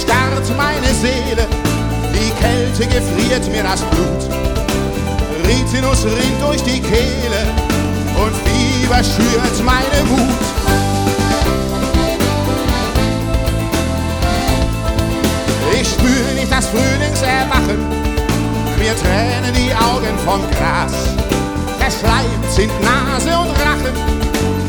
erstarrt meine Seele, die Kälte gefriert mir das Blut. Rizinus rinnt durch die Kehle und Fieber schürt meine Wut. Ich spür nicht das Frühlingserwachen, mir tränen die Augen vom Gras. Verschleimt sind Nase und Rachen,